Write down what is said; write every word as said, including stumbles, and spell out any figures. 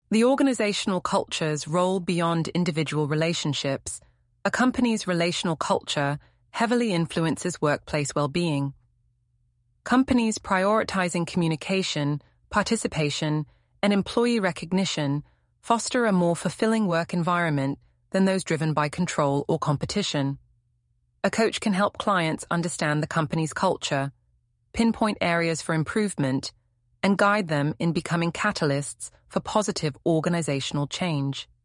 The organizational culture's role beyond individual relationships. A company's relational culture heavily influences workplace well-being. Companies prioritizing communication, participation, and employee recognition foster a more fulfilling work environment than those driven by control or competition. A coach can help clients understand the company's culture, pinpoint areas for improvement, and guide them in becoming catalysts for positive organizational change.